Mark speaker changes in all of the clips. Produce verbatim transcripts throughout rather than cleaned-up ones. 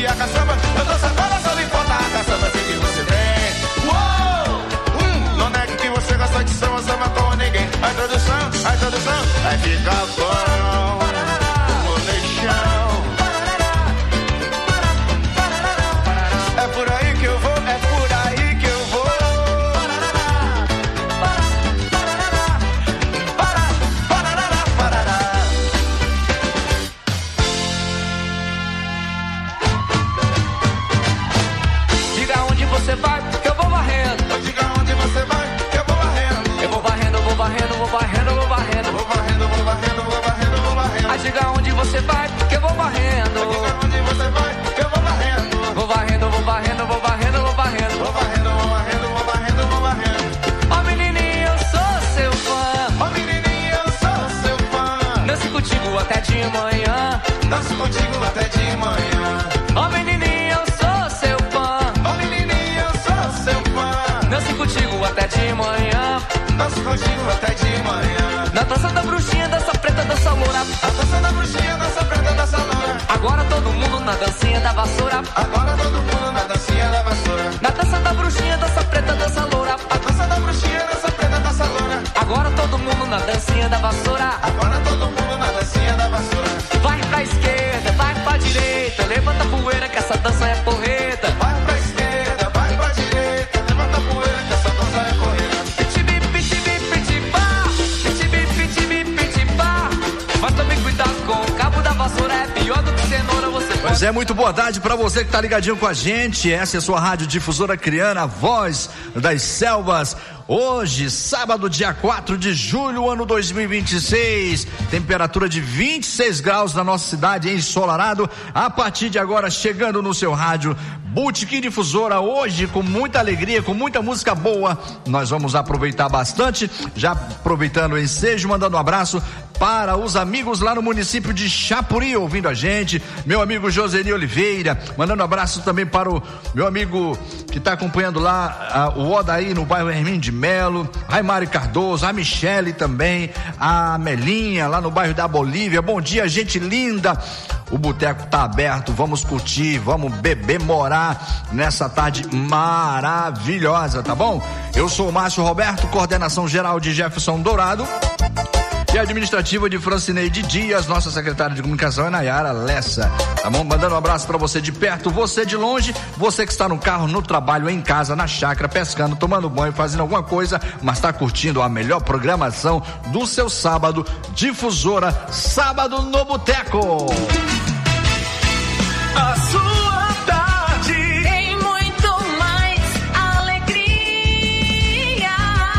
Speaker 1: a caçamba, eu tô sacando, só me falta a caçamba, sei que você tem. Uou! Hum, não negue que você gosta de samba, samba como ninguém. A introdução, a introdução, vai ficar bom. Vou deixar. É por aí que eu vou, é por aí que eu vou.
Speaker 2: Diga onde você vai, que eu vou varrendo.
Speaker 1: Diga onde você vai, que eu vou varrendo.
Speaker 2: Eu vou varrendo, eu vou varrendo, vou varrendo, vou varrendo.
Speaker 1: Vou varrendo, vou varrendo, vou varrendo, vou varrendo.
Speaker 2: Ah, diga onde você vai, que eu vou varrendo.
Speaker 1: Diga onde você vai, que eu vou varrendo.
Speaker 2: Vou varrendo, vou varrendo, vou varrendo, vou varrendo.
Speaker 1: Vou varrendo, vou varrendo, vou varrendo, vou varrendo.
Speaker 2: Ó menininho, eu sou seu fã.
Speaker 1: Ó menininho, eu sou seu fã.
Speaker 2: Danço contigo até de manhã.
Speaker 1: Danço contigo até de manhã.
Speaker 2: Ó menininho, eu sou seu fã.
Speaker 1: Ó menininho, eu sou seu fã.
Speaker 2: Danço contigo até de manhã.
Speaker 1: Danço contigo até de manhã.
Speaker 2: Na dança da bruxinha, dança preta, dança loura.
Speaker 1: A dança da bruxinha, dança preta, dança loura.
Speaker 2: Agora todo mundo na dancinha da vassoura.
Speaker 1: Agora todo mundo na dancinha da vassoura.
Speaker 2: Na dança da bruxinha, dança preta, dança loura.
Speaker 1: A dança da bruxinha, dança preta, dança loura.
Speaker 2: Agora todo mundo na dancinha da vassoura.
Speaker 1: Agora todo mundo na dancinha da vassoura.
Speaker 2: Vai pra esquerda, vai pra direita. Levanta a poeira que essa dança é porreta.
Speaker 1: Vai pra esquerda, vai pra direita. Levanta a poeira que essa dança é porreta.
Speaker 2: Pitibi, pitibi, pitibá. Pitibi, pitibi, pitibá. Mas tome cuidado com o cabo da vassoura. É pior do que cenoura, você pode...
Speaker 3: Pois é, muito boa tarde pra você que tá ligadinho com a gente. Essa é a sua rádio difusora Criana, a voz das selvas. Hoje, sábado, dia quatro de julho, ano dois mil e vinte e seis, temperatura de vinte e seis graus na nossa cidade, ensolarado. A partir de agora, chegando no seu rádio, Botequim Difusora, hoje com muita alegria, com muita música boa. Nós vamos aproveitar bastante, já aproveitando o ensejo, mandando um abraço para os amigos lá no município de Chapuri, ouvindo a gente, meu amigo Joseni Oliveira, mandando um abraço também para o meu amigo que está acompanhando lá, a, o Odaí no bairro Hermínio de Melo, Raimari Cardoso, a Michele também, a Melinha lá no bairro da Bolívia. Bom dia, gente linda. O boteco tá aberto, vamos curtir, vamos beber, morar nessa tarde maravilhosa, tá bom? Eu sou o Márcio Roberto, coordenação geral de Jefferson Dourado. E administrativa de Francineide Dias, nossa secretária de comunicação é Nayara Lessa. Tá bom? Mandando um abraço pra você de perto, você de longe, você que está no carro, no trabalho, em casa, na chácara, pescando, tomando banho, fazendo alguma coisa, mas tá curtindo a melhor programação do seu sábado, Difusora, Sábado no Boteco.
Speaker 2: A sua tarde tem muito mais alegria.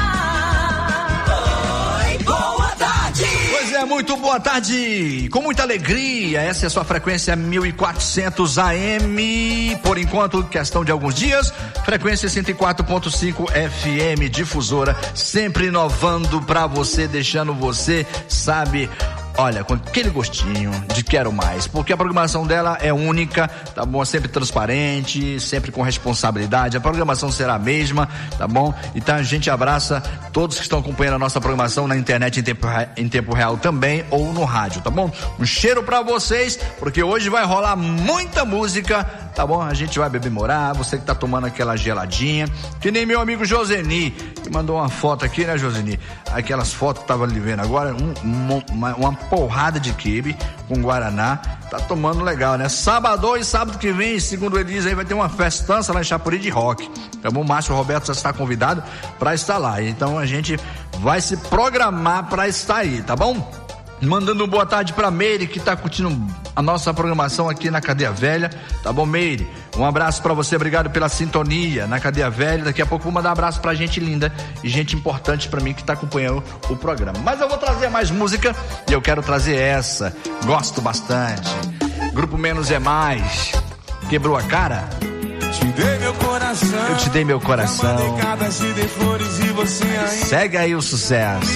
Speaker 2: Oi, boa tarde.
Speaker 3: Pois é, muito boa tarde, com muita alegria. Essa é a sua frequência mil e quatrocentos A M, por enquanto, questão de alguns dias. Frequência cento e quatro ponto cinco F M, Difusora, sempre inovando pra você, deixando você, sabe, olha, com aquele gostinho de quero mais, porque a programação dela é única, tá bom? Sempre transparente, sempre com responsabilidade. A programação será a mesma, tá bom? Então a gente abraça todos que estão acompanhando a nossa programação na internet em tempo, em tempo real também, ou no rádio, tá bom? Um cheiro pra vocês, porque hoje vai rolar muita música, tá bom? A gente vai beber morar, você que tá tomando aquela geladinha, que nem meu amigo Joseni, que mandou uma foto aqui, né, Joseni? Aquelas fotos que tava ali vendo agora, um, uma, uma porrada de quibe com guaraná, tá tomando legal, né? Sábado e sábado que vem, segundo ele diz aí, vai ter uma festança lá em Chapuri de rock, tá bom? O Márcio Roberto já está convidado para estar lá, então a gente vai se programar para estar aí, tá bom? Mandando uma boa tarde pra Meire, que tá curtindo a nossa programação aqui na Cadeia Velha, tá bom, Meire? Um abraço pra você, obrigado pela sintonia na Cadeia Velha. Daqui a pouco vou mandar um abraço pra gente linda e gente importante pra mim que tá acompanhando o programa. Mas eu vou trazer mais música e eu quero trazer essa, gosto bastante. Grupo Menos é Mais, quebrou a cara?
Speaker 1: Te dei meu coração,
Speaker 3: eu te dei meu coração.
Speaker 1: Décadas, te dei flores e você ainda
Speaker 3: segue aí o sucesso.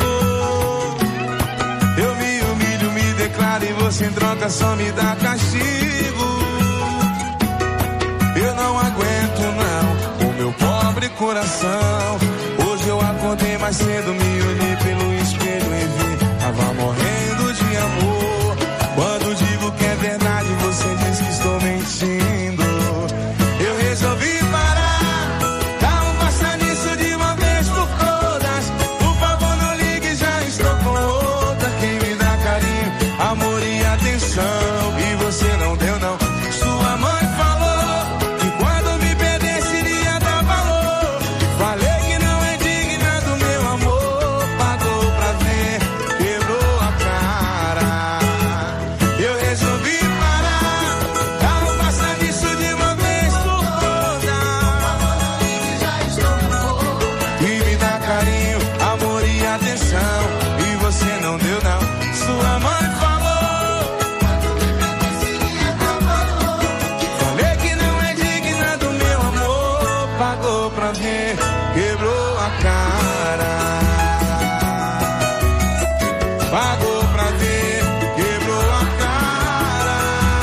Speaker 1: Eu me humilho, me declaro e você em troca só me dá castigo. Eu não aguento não, o meu pobre coração. Hoje eu acordei mais cedo, me olhei pelo espelho e vi, tava morrendo de amor. Quando digo que é verdade, você diz que estou mentindo. atenção e você não deu não. Sua mãe falou, falei que não é digna do meu amor. Pagou pra ver, quebrou a cara. Pagou pra ver, quebrou a cara.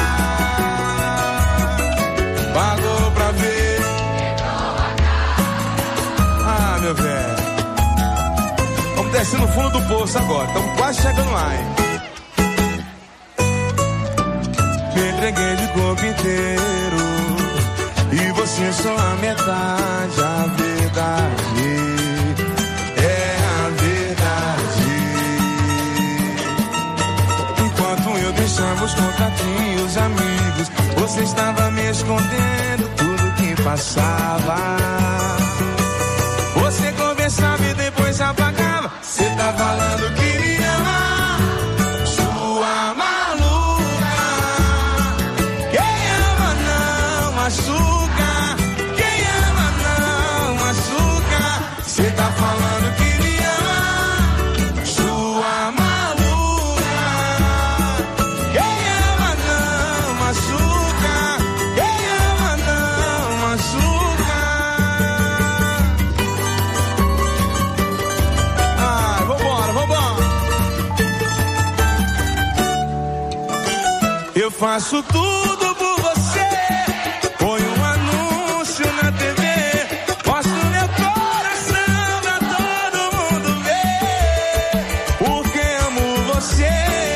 Speaker 1: Pagou pra ver, quebrou a cara. Ah, meu velho, vamos descer no fundo do poço agora. Estamos quase chegando lá, hein? Me entreguei de corpo inteiro e você é só a metade. A verdade é a verdade. Enquanto eu deixava os contatinhos, os amigos, você estava me escondendo tudo que passava. Você conversava e depois apagava. Você tá falando que me ama, sua maluca. Quem ama não machuca, quem ama não machuca. Você tá falando que me ama, sua maluca. Quem ama não machuca, quem ama não machuca. Ah, vambora, vambora. Eu faço tudo por você. Põe um anúncio na T V, mostro meu coração pra todo mundo ver, porque amo você.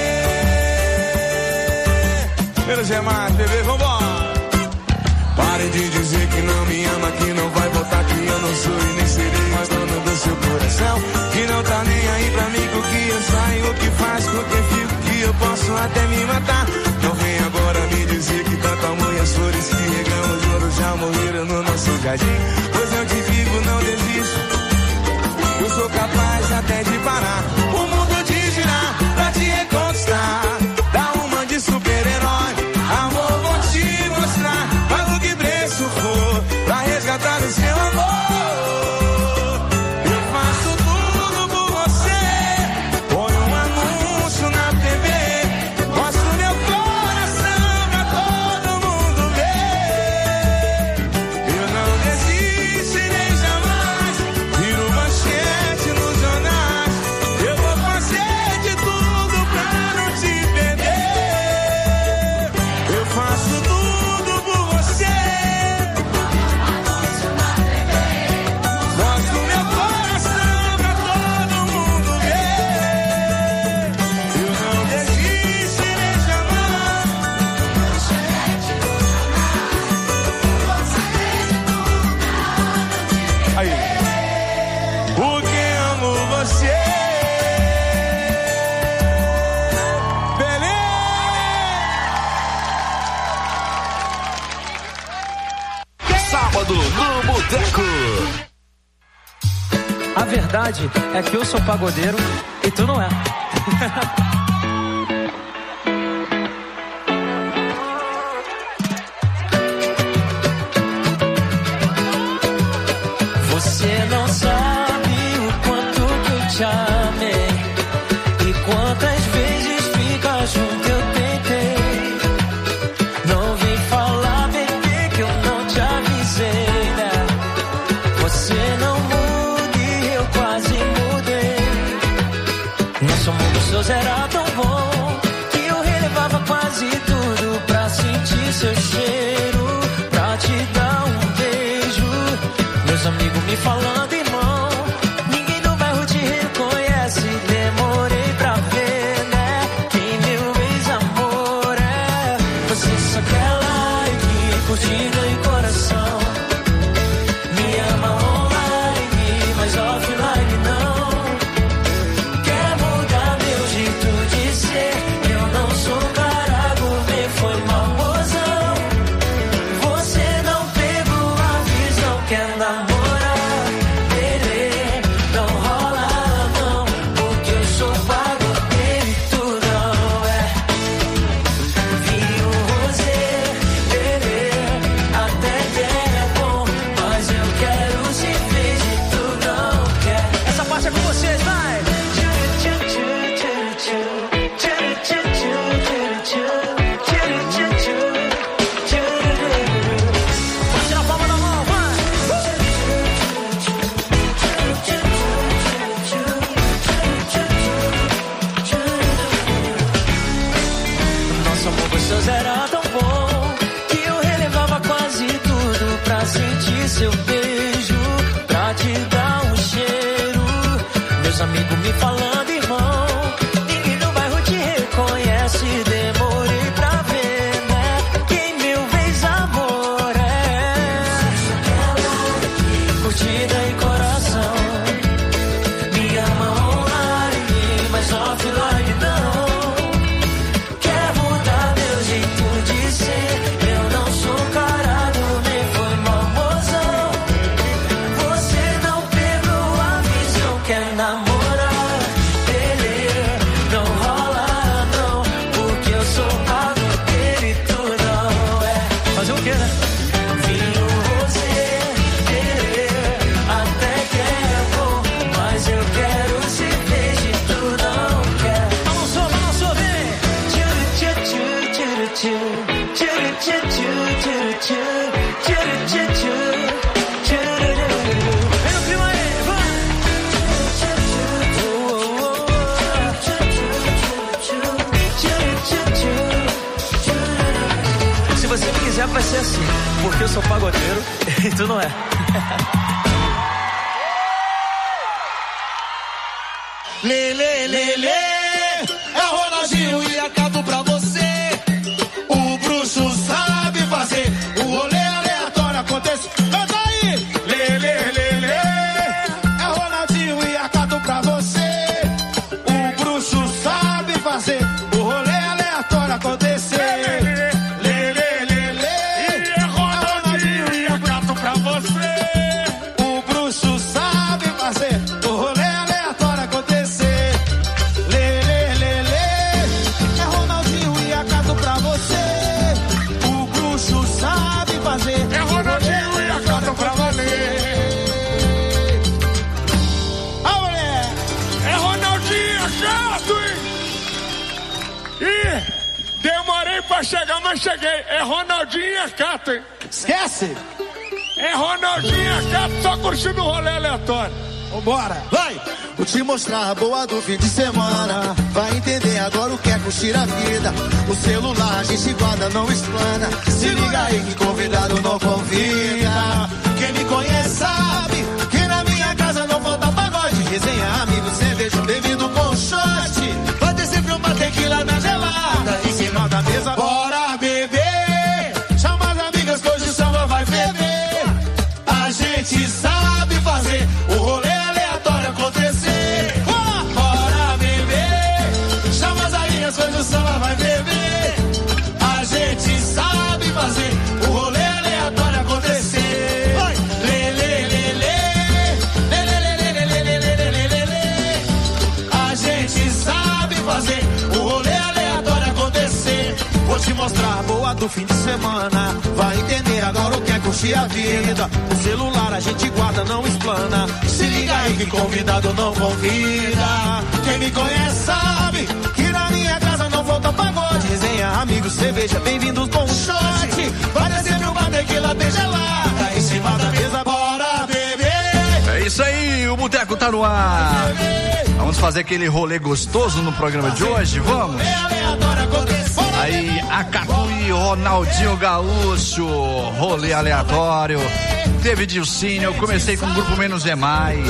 Speaker 1: Menos é mais, bebê, vambora. Pare de dizer que não me ama, que não vai voltar, que eu não sou e nem serei mais dono do seu coração, que não tá nem aí pra mim com o que eu saio, o que faz, com quem fico, que eu posso até me matar. Não vem agora me dizer que tanto amor e as flores que regamos ouro já morreram no nosso jardim. Pois eu te digo, não desisto, eu sou capaz até de parar o mundo de girar pra te reconquistar. Dá uma de super-herói, amor, vou te mostrar. Paga o que preço for pra resgatar o seu amor. Eu faço tudo por você. Põe um anúncio na T V, mostro meu coração pra todo mundo ver. Eu não desisto e nem jamais viro manchete nos jornais. Eu vou fazer de tudo pra não te perder. Eu faço tudo por você. Mostro meu coração pra todo mundo ver. Eu não desisto e nem jamais. Aí, porque amo você. Beleza?
Speaker 3: Sábado no Boteco.
Speaker 4: A verdade é que eu sou pagodeiro e tu não é. Você não sabe o quanto que eu te amei e quantas vezes ficar junto eu tentei. Não vem falar, bebê, que eu não te avisei, né? Você não muda e eu quase mudei. Nosso mundo seu era tão bom que eu relevava quase tudo pra sentir seu cheiro, pra te dar um beijo. Meus amigos me falando, irmão, ninguém no bairro te reconhece. Demorei pra ver, né, quem meu ex-amor é. Você só quer like, curtida e coração. Me ama online, mas offline não. Quer mudar meu jeito de ser. Eu não sou cara gourmet, foi mal mozão. Você não pegou a visão, quer namorar. seu beijo pra te dar um cheiro. Meus amigos me falando, irmão, ninguém no bairro te reconhece. Demorei pra ver, né? Quem mil vezes amor é. Curtida e coração, me ama online, mas offline não. Quer mudar meu jeito de ser? Eu não sou carado, nem foi mamozão. Você não pegou a visão, quer namorar, beleza, não rola não, porque eu sou pago dele, tu não é. Fazer o que, né? Vinho você, beleza, até que é bom, mas eu quero cerveja e tu não quer. Balançou, balançou, vem! Tchuru, tchu, tchuru, tchu, tchuru, tchu, tchu, tchuru, tchu, tchuru, tchu, tchu, tchururu. Vem no clima aí, vai! Se você me quiser, vai ser assim, porque eu sou pagodeiro e tu não é.
Speaker 1: Lê, lê, lê, lê, é Ronaldinho e a Cato pra você. O bruxo sabe fazer, o rolê aleatório acontece. Canta aí! Lê, lê, lê, lê, é Ronaldinho e a Cato pra você. O bruxo sabe fazer, o rolê aleatório acontecer. Lê, lê, lê, lê, é Ronaldinho e a Cato pra você. O bruxo sabe fazer, o rolê aleatório acontecer. Lê, lê, lê, lê, é Ronaldinho e a Cato pra você. O bruxo sabe fazer, é Ronaldinho e a Cato pra valer. A mulher
Speaker 5: É Ronaldinho, é gato, hein? Ih, demorei pra chegar, mas cheguei. É Ronaldinho e a Cato, hein?
Speaker 1: esquece.
Speaker 5: É Ronaldinho e a Cato, só curtindo o rolê aleatório.
Speaker 1: Vambora, vai! Vou te mostrar a boa do fim de semana. Vai entender agora o que é curtir a vida. O celular a gente guarda, não explana. Se liga aí que convidado não convida. Quem me conhece sabe que na minha casa não falta pagode. Resenha, amigo, cerveja, bebido com shot. Vai ter sempre uma tequila na gelada. Em cima da mesa, bora beber. Chama as amigas que hoje o samba vai beber. A gente sabe fazer o rolê aleatório acontecer. Ah, bora beber. Chama as amigas que hoje o samba vai beber. A gente sabe fazer o rolê aleatório acontecer. Vai. Lê, lê, lê, lê. Lê, lê, lê, lê, lê, lê, lê, lê, lê, lê. A gente sabe fazer o rolê aleatório acontecer. Vou te mostrar a boa do fim de semana. Vai entender agora o que é curtir a vida. O celular a gente guarda, não explana. Se liga aí que convidado não convida. Quem me conhece sabe que na minha casa não falta pagode. Resenha, amigos, cerveja, bem-vindos com um shot. Vai descer meu bar, tequila bem gelada. Em cima da mesa, bora beber.
Speaker 3: É isso aí, o Boteco tá no ar. Vamos fazer aquele rolê gostoso no programa de hoje? Vamos!
Speaker 1: É aleatório acontecer.
Speaker 3: Aí, a Cato e Ronaldinho Gaúcho, rolê aleatório. Teve Dilcinho, eu comecei com o grupo Menos é Mais.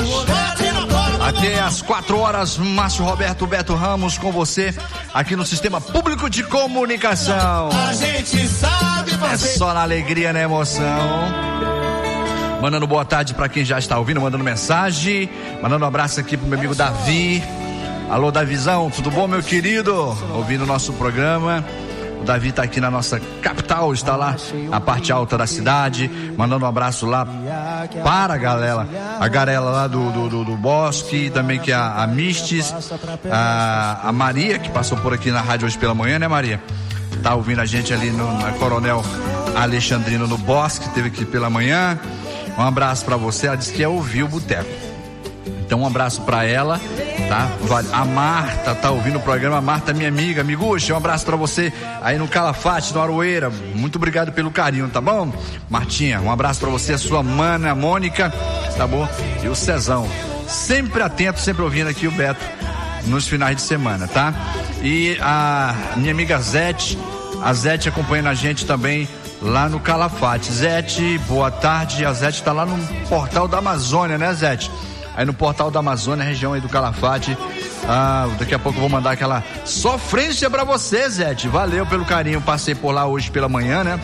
Speaker 3: Até às quatro horas, Márcio Roberto Beto Ramos com você, aqui no Sistema Público de Comunicação.
Speaker 1: A gente sabe
Speaker 3: É
Speaker 1: fazer.
Speaker 3: só na alegria, na emoção. Mandando boa tarde pra quem já está ouvindo, mandando mensagem. Mandando um abraço aqui pro meu amigo Davi. Alô, Davizão, tudo bom, meu querido? Ouvindo o nosso programa. O Davi tá aqui na nossa capital, está lá na parte alta da cidade, mandando um abraço lá para a galera, a galera lá do, do, do, do Bosque, também que a, a Mistes, a, a Maria, que passou por aqui na rádio hoje pela manhã, né, Maria? Tá ouvindo a gente ali no, na Coronel Alexandrino no Bosque, teve aqui pela manhã. Um abraço para você, ela disse que ia ouvir o Boteco. Então um abraço para ela, tá? A Marta tá ouvindo o programa. A Marta, minha amiga, amiguxa, um abraço para você aí no Calafate, no Aroeira. Muito obrigado pelo carinho, tá bom? Martinha, um abraço para você, a sua mana, a Mônica, tá bom? E o Cezão, sempre atento, sempre ouvindo aqui o Beto nos finais de semana, tá? E a minha amiga Zete, a Zete acompanhando a gente também lá no Calafate. Zete, boa tarde. A Zete tá lá no Portal da Amazônia, né, Zete? Aí no Portal da Amazônia, região aí do Calafate. Ah, daqui a pouco eu vou mandar aquela sofrência pra você, Zete. Valeu pelo carinho, passei por lá hoje pela manhã, né?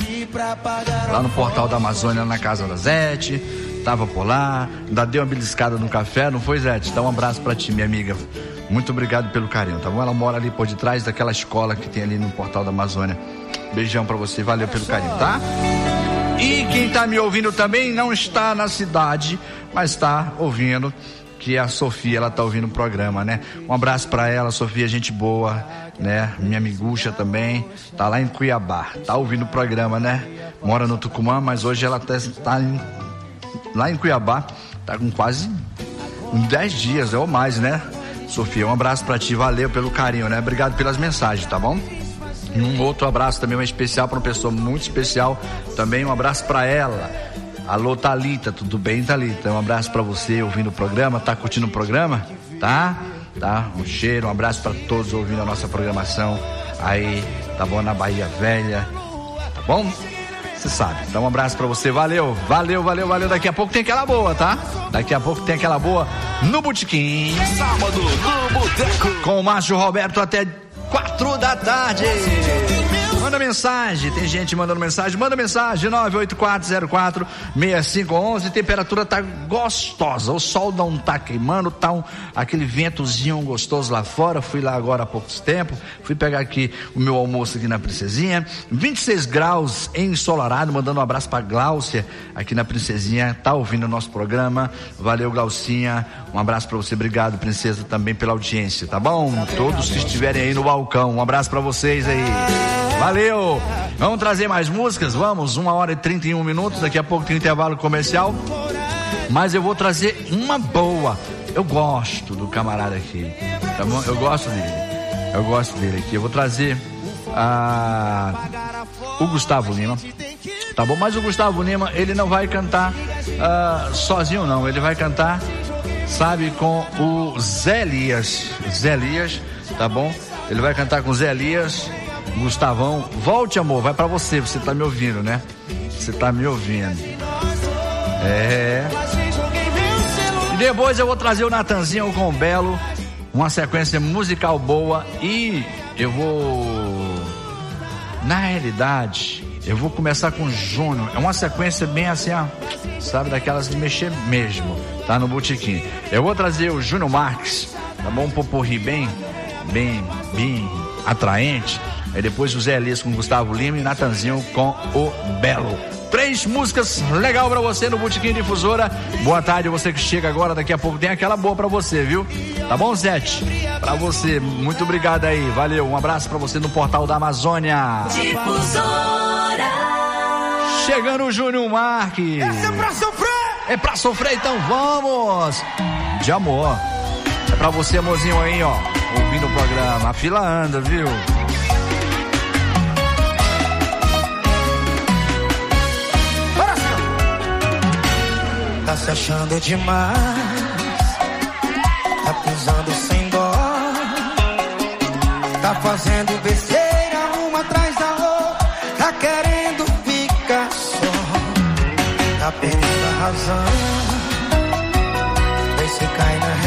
Speaker 3: Lá no Portal da Amazônia, na casa da Zete. Tava por lá, ainda deu uma beliscada no café, não foi, Zete? Dá um abraço pra ti, minha amiga. Muito obrigado pelo carinho, tá bom? Ela mora ali por detrás daquela escola que tem ali no Portal da Amazônia. Beijão pra você, valeu pelo carinho, tá? E quem tá me ouvindo também não está na cidade, mas tá ouvindo, que é a Sofia, ela tá ouvindo o programa, né? Um abraço pra ela, Sofia, gente boa, né? Minha amigucha também, tá lá em Cuiabá, tá ouvindo o programa, né? Mora no Tucumã, mas hoje ela tá, tá em, lá em Cuiabá, tá com quase uns dez dias ou mais, né? Sofia, um abraço pra ti, valeu pelo carinho, né? Obrigado pelas mensagens, tá bom? E um outro abraço também, um especial pra uma pessoa muito especial, também um abraço pra ela. Alô, Thalita, tudo bem, Thalita? Um abraço pra você ouvindo o programa, tá curtindo o programa? Tá? Tá? Um cheiro, um abraço pra todos ouvindo a nossa programação aí, tá bom? Na Bahia Velha, tá bom? Você sabe. Então um abraço pra você, valeu, valeu, valeu, valeu. Daqui a pouco tem aquela boa, tá? Daqui a pouco tem aquela boa no Botequim.
Speaker 6: Sábado no Boteco.
Speaker 3: Com o Márcio Roberto até quatro da tarde. Manda mensagem, tem gente mandando mensagem, manda mensagem, nove oito quatro zero quatro seis cinco um um, temperatura tá gostosa, o sol não tá queimando, tá um, aquele ventozinho gostoso lá fora. Fui lá agora há pouco tempo, fui pegar aqui o meu almoço aqui na Princesinha, vinte e seis graus ensolarado, mandando um abraço pra Gláucia aqui na Princesinha, tá ouvindo o nosso programa, valeu Glaucinha, um abraço pra você, obrigado Princesa também pela audiência, tá bom? Todos que estiverem aí no balcão, um abraço pra vocês aí. Valeu! Vamos trazer mais músicas? Vamos, uma hora e trinta e um minutos, daqui a pouco tem intervalo comercial, mas eu vou trazer uma boa. Eu gosto do camarada aqui, tá bom? Eu gosto dele, eu gosto dele aqui. Eu vou trazer a... o Gustavo Lima, tá bom? Mas o Gustavo Lima, ele não vai cantar uh, sozinho não, ele vai cantar, sabe, com o Zé Elias, Zé Elias, tá bom? Ele vai cantar com o Zé Elias. Gustavão, volte amor, vai pra você, você tá me ouvindo, né? Você tá me ouvindo. É. E depois eu vou trazer o Natanzinho com o Belo, uma sequência musical boa, e eu vou, na realidade, eu vou começar com o Júnior, é uma sequência bem assim, ó, sabe, daquelas de mexer mesmo, tá no Botequim. Eu vou trazer o Júnior Marques, tá bom? Um poporri bem, bem, bem atraente. Aí depois o Zé Elias com o Gustavo Lima e Natanzinho com o Belo. Três músicas legal pra você no Botequim Difusora. Boa tarde, você que chega agora, daqui a pouco tem aquela boa pra você, viu? Tá bom, Zete? Pra você, muito obrigado aí, valeu, um abraço pra você no Portal da Amazônia.
Speaker 7: Difusora.
Speaker 3: Chegando o Júnior Marques.
Speaker 5: Esse é pra sofrer!
Speaker 3: É pra sofrer, então vamos! De amor. É pra você, amorzinho aí, ó, ouvindo o programa. A fila anda, viu?
Speaker 8: Tá se achando demais, tá pisando sem dó, tá fazendo besteira uma atrás da outra, tá querendo ficar só, tá perdendo a razão, vê se cai na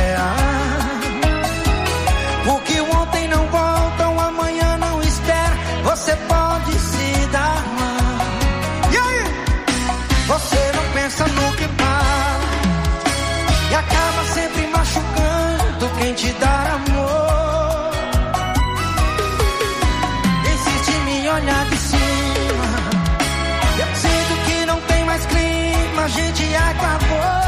Speaker 8: real, o que o ontem não volta, o amanhã não espera, você pode se dar mal, e aí? Você não pensa no que e acaba sempre machucando quem te dá amor. Insiste em me olhar de cima, eu sinto que não tem mais clima, a gente acabou.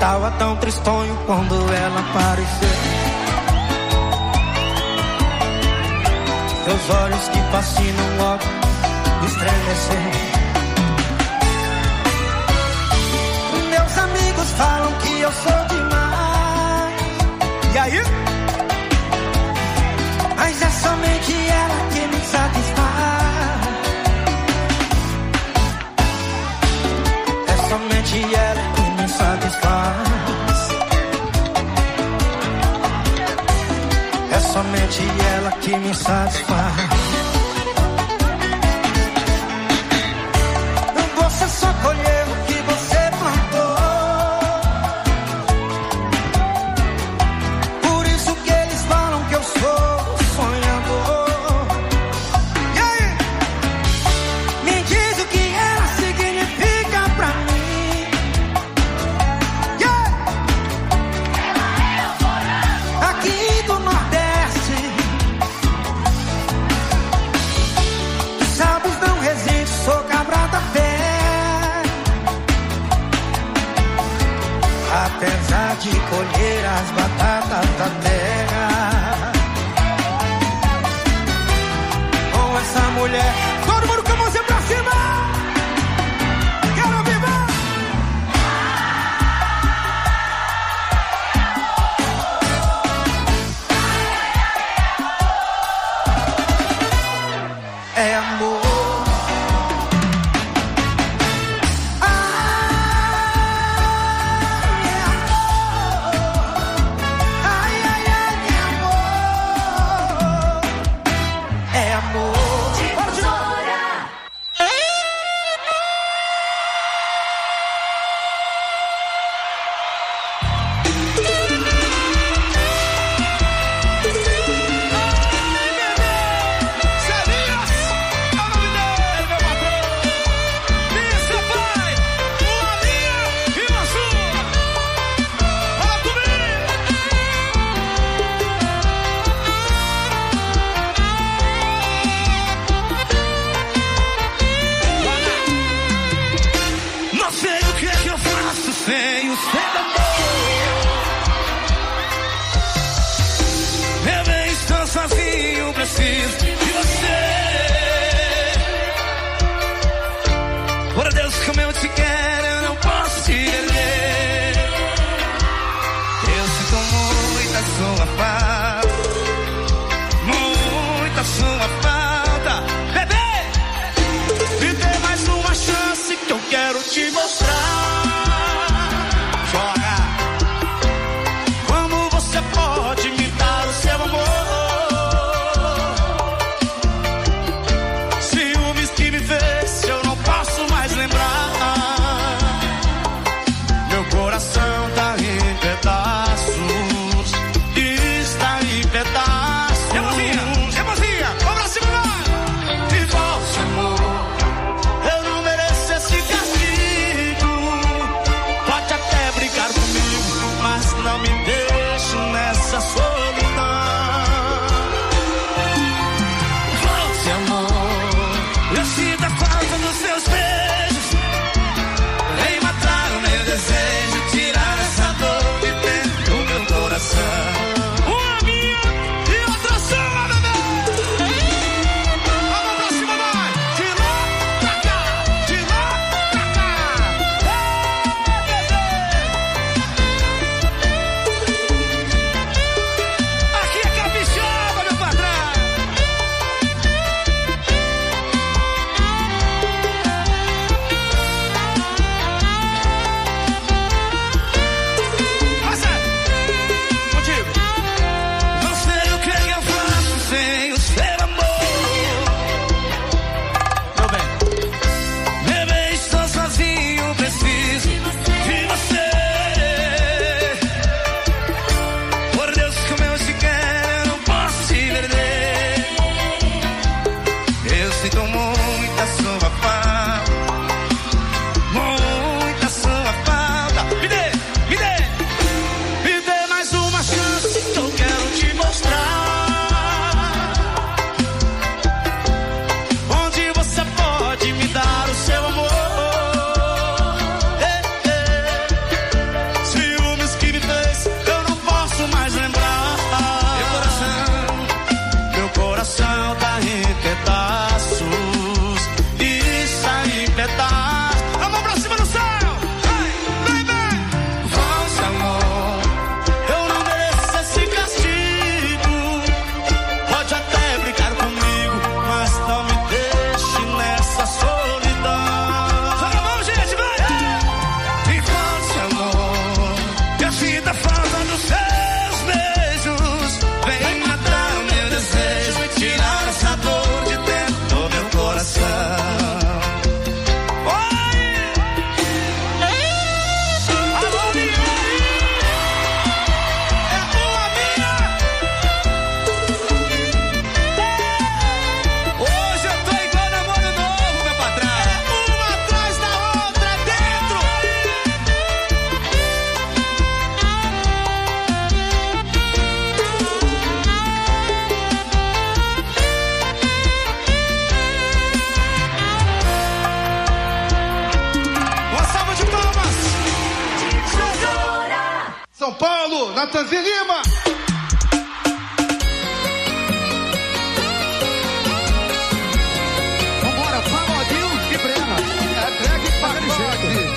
Speaker 8: Tava tão tristonho quando ela apareceu. Seus olhos que fascinam logo estremeceram. Meus amigos falam que eu sou demais. E aí? Mas é somente ela que me satisfaz. É somente ela que me satisfaz. É somente ela que me satisfaz. Você só colheu o que você plantou. Por isso que eles falam que eu sou sonhador. E aí? Me diz o que ela significa pra mim. Yeah! Aqui do Nordeste, sabes, não resisto, sou cabra da fé. Apesar de colher as batatas da terra, com essa mulher, todo mundo com a mãozinha pra cima. Quero viver. É amor.
Speaker 1: Ciúmes que me fez, eu não posso mais lembrar.
Speaker 9: Paulo, Natanzinho Lima.
Speaker 3: Vambora, pagodinho e Brena.
Speaker 9: É drag e pagode.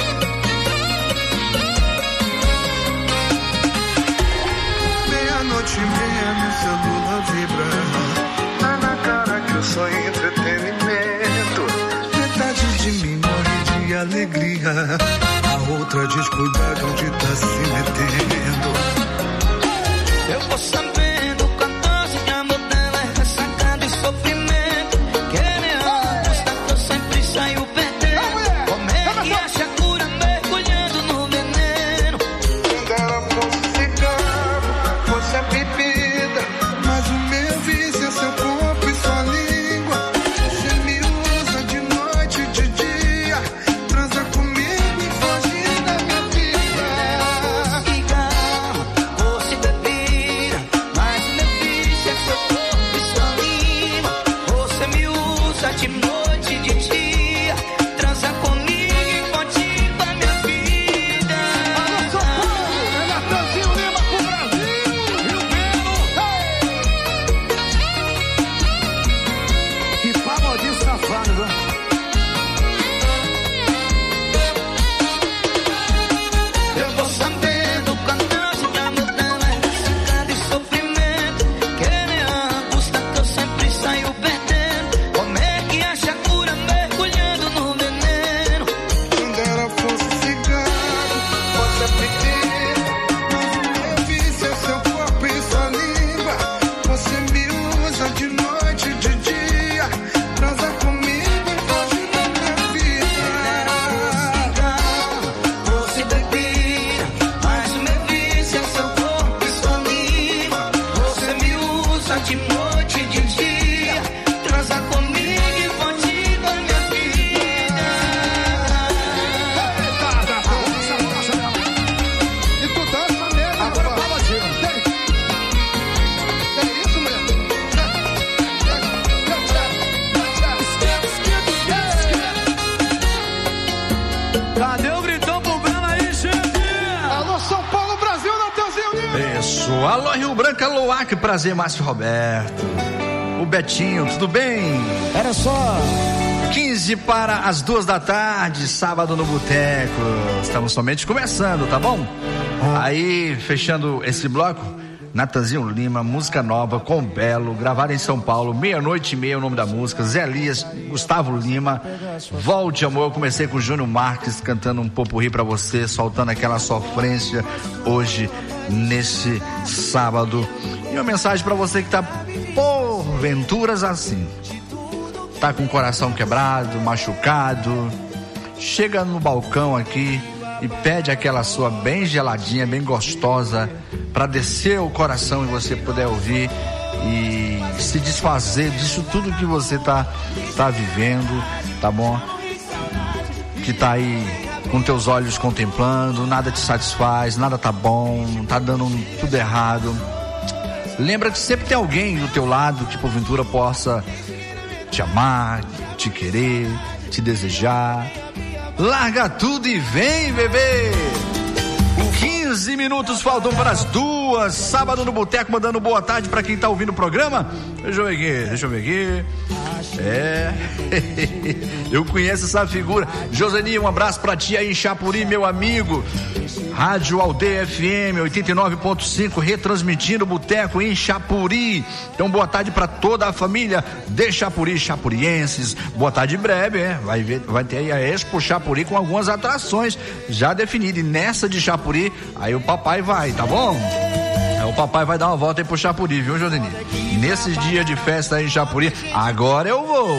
Speaker 1: Meia-noite e meia, meu celular vibra. Tá na cara que eu sou entretenimento. Metade de mim morre de alegria, a outra descuidada onde tá se metendo.
Speaker 8: Eu vou sabendo quanto de amor dela é ressacado e sofrimento. Querendo mostrar que eu sempre saio perdendo. Como é que acha cura mergulhando no veneno?
Speaker 1: Quando ela fosse cigarro, fosse a bebida, mas o meu vício é seu corpo e sua língua. Você me usa de noite e de dia, transa comigo e foge da minha vida.
Speaker 8: Cigarro, você bebida, mas o meu vício é seu corpo e sua língua. Você me usa de noite e de dia, transa comigo e foge da minha vida.
Speaker 9: Alô, São Paulo, é Natanzinho Lima pro Brasil. Rio Belo.
Speaker 3: Que pagodinho safado, viu?
Speaker 8: Eu vou sabendo quanto de amor dela é ressacado e sofrimento. Querendo custa que eu sempre saio perdendo. Como é que acha cura mergulhando no veneno?
Speaker 1: Quando ela fosse cigarro, fosse a bebida, mas o meu vício é seu corpo e sua língua. Você me usa de noite e de dia, transa comigo e foge da minha vida.
Speaker 8: Você bebida, mas o meu vício é seu corpo e sua língua. Você me usa de noite e de dia, transa comigo e foge da minha vida.
Speaker 9: E tu dança mesmo. Agora pagodinho. É isso mesmo.
Speaker 3: Cadê o gritão pro Brena aí, chefe?
Speaker 9: Alô, São Paulo, Brasil, Natanzinho Lima.
Speaker 3: Isso, alô Rio Branco, alô Acre, prazer, Márcio Roberto. O Betinho, tudo bem?
Speaker 4: Era só.
Speaker 3: quinze para as duas da tarde, sábado no Boteco. Estamos somente começando, tá bom? Aí, fechando esse bloco, Natanzinho Lima, música nova com Belo, gravada em São Paulo, meia-noite e meia, o nome da música, Zé Elias, Gustavo Lima, Volte Amor. Eu comecei com o Júnior Marques cantando um popurrí pra você, soltando aquela sofrência hoje, nesse sábado. E uma mensagem pra você que tá porventuras assim, tá com o coração quebrado, machucado, chega no balcão aqui e pede aquela sua bem geladinha, bem gostosa, para descer o coração e você puder ouvir e se desfazer disso tudo que você tá, tá vivendo, tá bom? Que tá aí com teus olhos contemplando, nada te satisfaz, nada tá bom, tá dando tudo errado. Lembra que sempre tem alguém do teu lado que porventura possa te amar, te querer, te desejar. Larga tudo e vem, bebê! quinze minutos faltam para as duas. Sábado no Boteco, mandando boa tarde para quem tá ouvindo o programa. Deixa eu ver aqui, deixa eu ver aqui. É, eu conheço essa figura. Joseni, um abraço pra ti aí em Chapuri, meu amigo. Rádio Aldeia F M oitenta e nove ponto cinco, retransmitindo o Boteco em Chapuri. Então, boa tarde pra toda a família de Chapuri, chapurienses. Boa tarde em breve, é. Vai, ver, vai ter aí a Expo Chapuri com algumas atrações já definidas. E nessa de Chapuri, aí o papai vai, tá bom? O papai vai dar uma volta aí pro Chapuri, viu, Joseni? Nesses dias de festa aí em Chapuri, agora eu vou.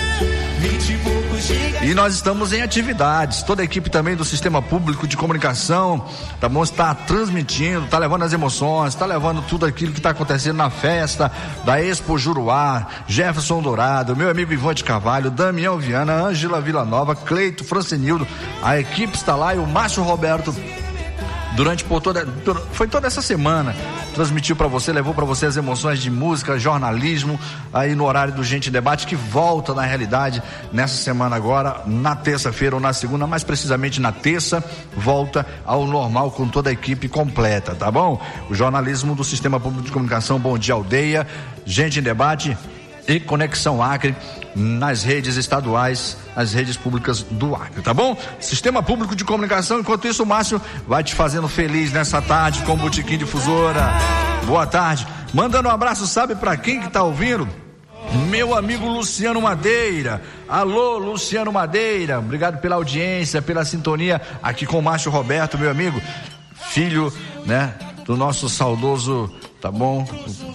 Speaker 3: E nós estamos em atividades, toda a equipe também do Sistema Público de Comunicação, tá bom? Está transmitindo, tá levando as emoções, tá levando tudo aquilo que tá acontecendo na festa da Expo Juruá, Jefferson Dourado, meu amigo Ivan de Carvalho, Damião Viana, Ângela Villanova, Cleito, Francenildo, a equipe está lá e o Márcio Roberto durante por toda, foi toda essa semana, transmitiu para você, levou para você as emoções de música, jornalismo, aí no horário do Gente Debate, que volta na realidade nessa semana agora, na terça-feira ou na segunda, mais precisamente na terça, volta ao normal com toda a equipe completa, tá bom? O jornalismo do Sistema Público de Comunicação, Bom Dia Aldeia, Gente em Debate e Conexão Acre, nas redes estaduais, nas redes públicas do Acre, tá bom? Sistema Público de Comunicação. Enquanto isso, o Márcio vai te fazendo feliz nessa tarde com o Botequim Difusora. Boa tarde. Mandando um abraço, sabe pra quem que tá ouvindo? Meu amigo Luciano Madeira. Alô, Luciano Madeira, obrigado pela audiência, pela sintonia aqui com o Márcio Roberto, meu amigo, filho, né, do nosso saudoso, tá bom?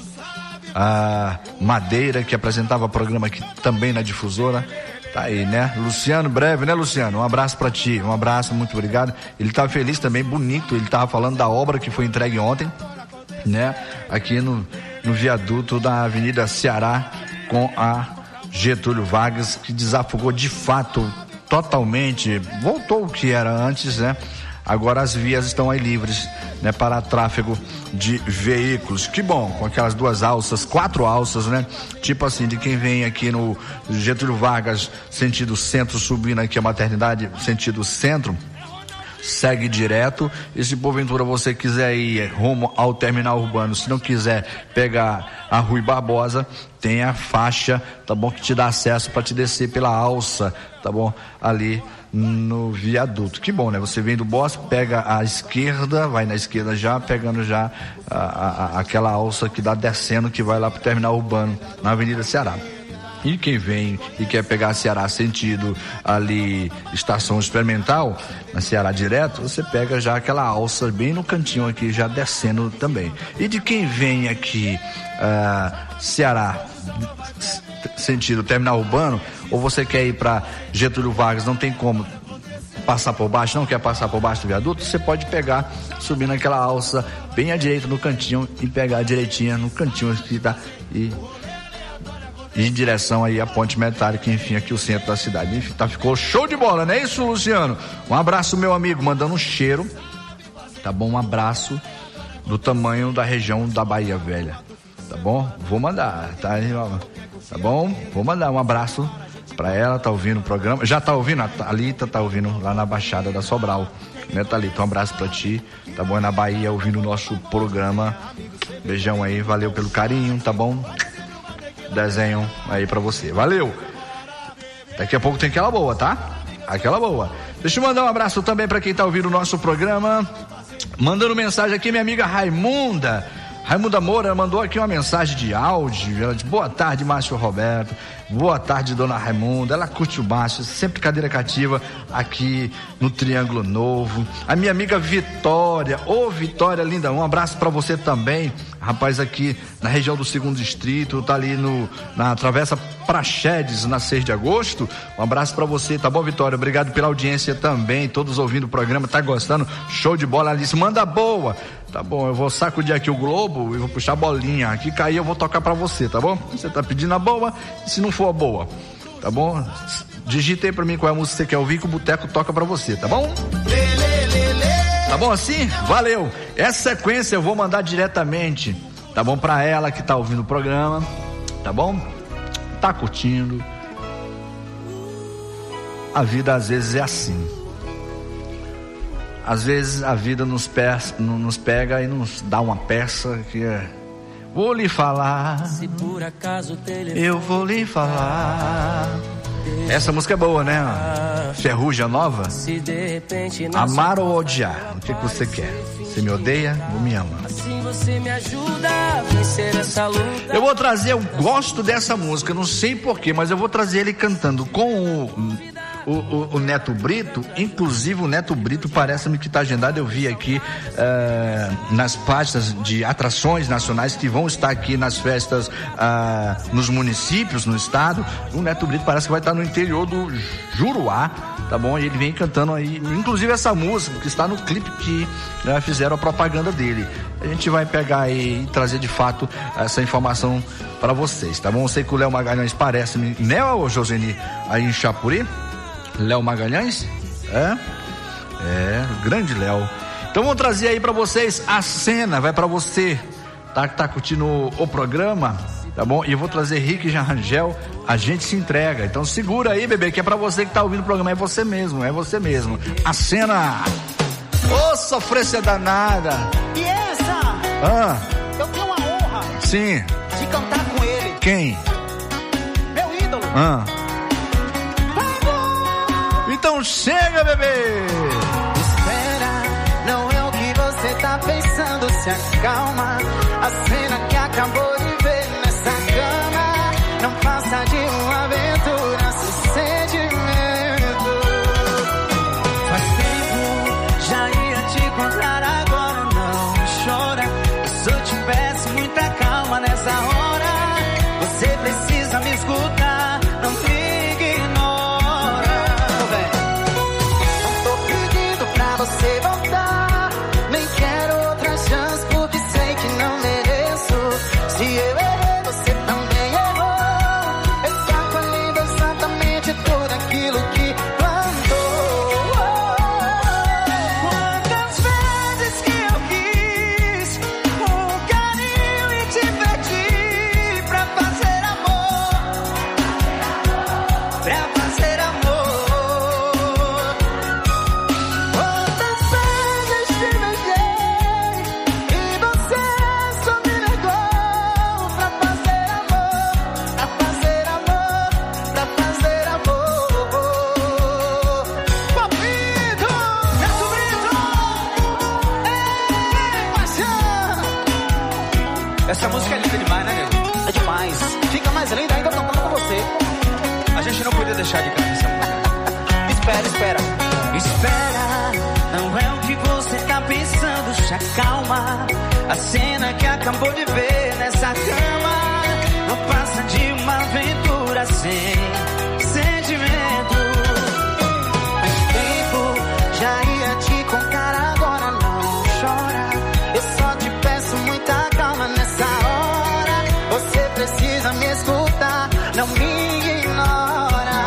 Speaker 3: A Madeira, que apresentava o programa aqui também na Difusora, tá aí, né? Luciano, breve, né, Luciano? Um abraço pra ti, um abraço, muito obrigado. Ele tá feliz também, bonito, ele tava falando da obra que foi entregue ontem, né? Aqui no, no viaduto da Avenida Ceará com a Getúlio Vargas, que desafogou de fato, totalmente, voltou o que era antes, né? Agora as vias estão aí livres, né, para tráfego de veículos. Que bom, com aquelas duas alças, quatro alças, né? Tipo assim, de quem vem aqui no Getúlio Vargas, sentido centro, subindo aqui a Maternidade, sentido centro, segue direto. E se porventura você quiser ir rumo ao terminal urbano, se não quiser pegar a Rui Barbosa, tem a faixa, tá bom, que te dá acesso para te descer pela alça, tá bom, ali no viaduto. Que bom, né? Você vem do Bosque, pega a esquerda, vai na esquerda já, pegando já a, a, aquela alça que dá descendo, que vai lá pro terminal urbano, na Avenida Ceará. E quem vem e quer pegar a Ceará sentido ali, estação experimental, na Ceará direto, você pega já aquela alça bem no cantinho aqui, já descendo também. E de quem vem aqui, uh, Ceará, sentido terminal urbano, ou você quer ir para Getúlio Vargas, não tem como passar por baixo, não quer passar por baixo do viaduto, você pode pegar, subindo aquela alça bem à direita no cantinho e pegar direitinha no cantinho aqui, tá? E E em direção aí à ponte metálica, enfim, aqui o centro da cidade. Enfim, tá, ficou show de bola, não é isso, Luciano? Um abraço, meu amigo, mandando um cheiro, tá bom? Um abraço do tamanho da região da Bahia Velha, tá bom? Vou mandar, tá? Tá bom? Vou mandar um abraço pra ela, tá ouvindo o programa, já tá ouvindo? A Thalita tá ouvindo lá na Baixada da Sobral, né, Thalita? Um abraço pra ti, tá bom? É na Bahia, ouvindo o nosso programa. Beijão aí, valeu pelo carinho, tá bom? Desenho aí pra você, valeu. Daqui a pouco tem aquela boa, tá? Aquela boa. Deixa eu mandar um abraço também pra quem tá ouvindo o nosso programa, mandando mensagem aqui, minha amiga Raimunda Raimunda Moura mandou aqui uma mensagem de áudio. Ela diz: boa tarde, Márcio Roberto. Boa tarde, dona Raimunda. Ela curte o Márcio, sempre cadeira cativa aqui no Triângulo Novo. A minha amiga Vitória, ô oh, Vitória linda, um abraço pra você também. Rapaz, aqui na região do segundo distrito, tá ali no, na Travessa Praxedes, na seis de agosto. Um abraço pra você, tá bom, Vitória? Obrigado pela audiência também, todos ouvindo o programa, tá gostando? Show de bola, Alice, manda boa. Tá bom, eu vou sacudir aqui o globo e vou puxar a bolinha. Aqui cair, eu vou tocar pra você, tá bom? Você tá pedindo a boa, e se não for a boa, tá bom? Digita aí pra mim qual é a música que você quer ouvir, que o Boteco toca pra você, tá bom? Tá bom assim? Valeu! Essa sequência eu vou mandar diretamente, tá bom? Pra ela que tá ouvindo o programa, tá bom? Tá curtindo. A vida às vezes é assim. Às vezes a vida nos, pers, nos pega e nos dá uma peça que é: vou lhe falar,
Speaker 4: se por acaso
Speaker 3: eu vou lhe falar. Essa música é boa, né? Ferrugem Nova.
Speaker 4: Se de repente
Speaker 3: amar ou odiar, o que, que você quer? Você me odeia ou me ama?
Speaker 4: Assim você me ajuda a vencer essa luta.
Speaker 3: Eu vou trazer, eu gosto dessa música, não sei porquê, mas eu vou trazer ele cantando com o... O, o, o Neto Brito. Inclusive o Neto Brito parece-me que está agendado, eu vi aqui uh, nas páginas de atrações nacionais que vão estar aqui nas festas uh, nos municípios, no estado. O Neto Brito parece que vai estar no interior do Juruá, tá bom? E ele vem cantando aí, inclusive essa música que está no clipe que uh, fizeram a propaganda dele. A gente vai pegar aí e trazer de fato essa informação para vocês, tá bom? Eu sei que o Léo Magalhães parece-me, né, ô Joseni, aí em Chapuri. Léo Magalhães? É? É, grande Léo. Então vamos trazer aí pra vocês a cena, vai pra você, tá, que tá curtindo o, o programa, tá bom? E eu vou trazer Rick e Rangel, a gente se entrega. Então segura aí, bebê, que é pra você que tá ouvindo o programa, é você mesmo, é você mesmo. A cena, ô, oh, sofrência danada.
Speaker 8: E essa,
Speaker 3: ah.
Speaker 8: eu tenho uma honra,
Speaker 3: sim,
Speaker 8: de cantar com ele.
Speaker 3: Quem?
Speaker 8: Meu ídolo.
Speaker 3: Ah. Então chega, bebê.
Speaker 8: Espera, não é o que você tá pensando, se acalma. A cena que acabou de ver nessa cama não passa de uma aventura, se sentimento. Faz tempo, já ia te encontrar, agora não chora. Se eu tivesse muita calma nessa hora, você precisa me escutar, não me ignora. Não tô pedindo pra você voltar, nem quero outra chance porque sei que não mereço. Se eu errei, você também errou. Está colhendo exatamente tudo aquilo que plantou. Quantas vezes que eu quis um carinho e te perdi pra fazer amor, pra fazer amor. Quantas vezes te beijei e você só me negou pra fazer amor, pra fazer amor, pra fazer amor. Papito, Neto Brito, ei, paixão. Essa música é linda demais, né, nego? É demais. Fica mais linda ainda cantando com você. A gente não podia deixar de cantar essa música. Espera, espera. Espera, não é o que você tá pensando, se acalma. A cena que acabou de ver nessa cama não passa de uma aventura sem sentimento. Faz tempo, já ia te contar, agora não chora. Eu só te peço muita calma nessa hora. Você precisa me escutar, não me ignora.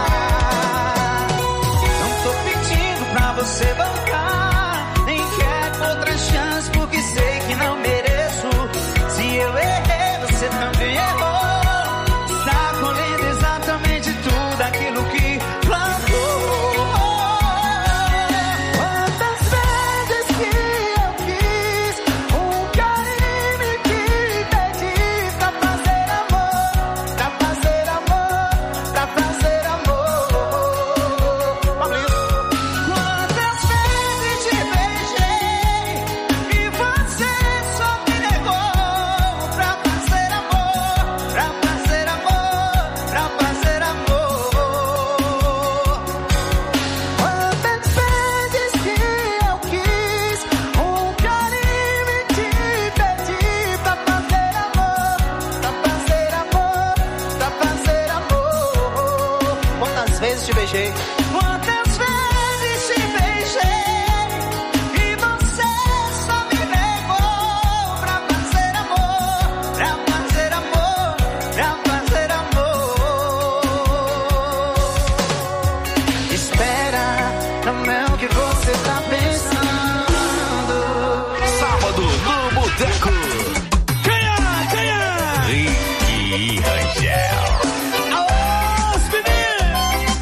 Speaker 8: Não tô pedindo pra você voltar, nem quero outra chance porque sei que não mereço. Se eu errei, você também errou. Está colhendo exatamente tudo aquilo que plantou. Quantas vezes que eu quis um carinho e te pedi pra fazer amor, pra fazer amor, pra fazer amor. Quantas vezes te beijei e você só me negou pra fazer amor, pra fazer amor, pra fazer amor. Quantas vezes que eu quis um carinho e te pedi pra fazer amor, pra fazer amor, pra fazer amor. Quantas vezes te beijei? Quantas vezes te beijei e você só me negou pra fazer amor, pra fazer amor, pra fazer amor. Espera, não é o que você tá pensando.
Speaker 6: Sábado no Boteco.
Speaker 5: Quem é? Quem é?
Speaker 6: Rick e Rangel.
Speaker 5: Alô, os meninos!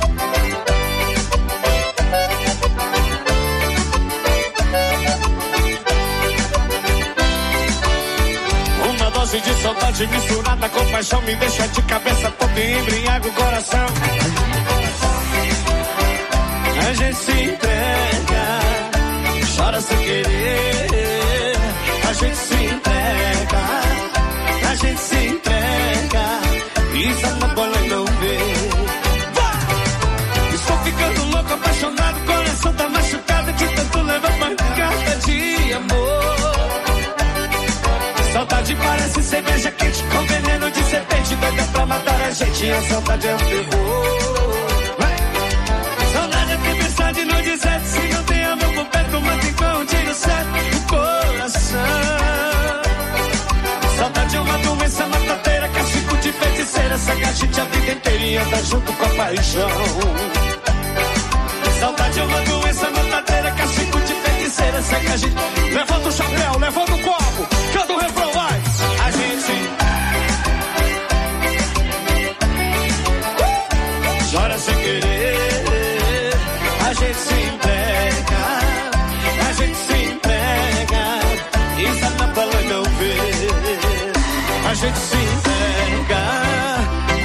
Speaker 5: Uma dose de saudade misturada com paixão me deixa de cabeça toda e embriaga o coração. A gente se entrega, chora sem querer. A gente se entrega, a gente se entrega. Isso a bola não vê. Estou ficando louco, apaixonado, coração tá machucado de tanto levar pancada de amor. Saudade parece cerveja quente com veneno de serpente, doida pra matar a gente. A saudade é um terror. Saudade é tempestade no deserto. Se não tem amor por perto, mata então um tiro certo no coração. Saudade é uma doença matadeira, castigo de feiticeira. Saca a gente a vida inteira e anda junto com a paixão. Saudade é uma doença matadeira, castigo de feiticeira. Saca a gente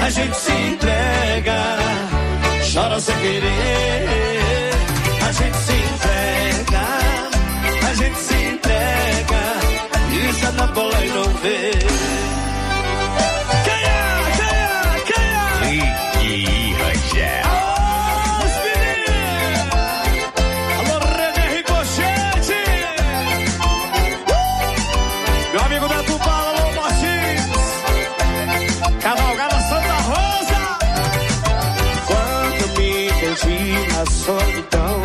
Speaker 5: a gente se entrega, chora sem querer. A gente se entrega, a gente se entrega, e está na bola e não vê. Quem é? Quem é? Quem é?
Speaker 6: Rick Rangel.
Speaker 5: Alô, os meninos! Alô, René Ricochete! Uh! Meu amigo Beto Bala, alô, Martins! Cavalgada Santa Rosa! Quando me perdi na solidão,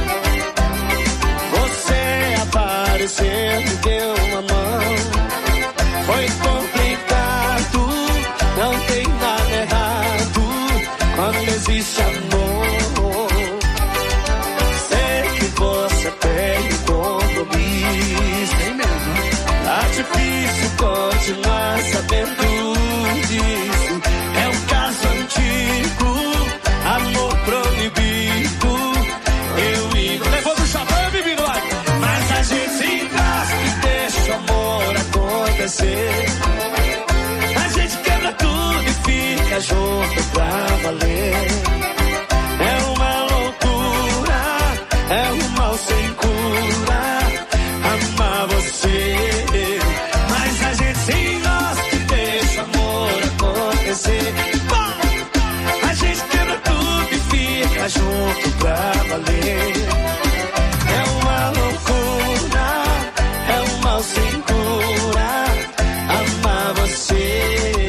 Speaker 5: você apareceu, me deu uma mão. Foi complicado, não tem nada errado quando existe amor. Sei que você tem um compromisso,
Speaker 3: Tem mesmo.
Speaker 5: tá difícil continuar sabendo disso. É um caso antigo, amor proibido. Eu e você. Levou do chapéu, bebendo lá. Mas a gente se engasga e deixa o amor acontecer. A gente quebra tudo e fica junto pra valer. É uma loucura, é um mal sem cura amar você. Mas a gente se engasga e deixa o amor acontecer. Bom, a gente quebra tudo e fica junto pra valer. É uma loucura, é um mal sem cura amar você.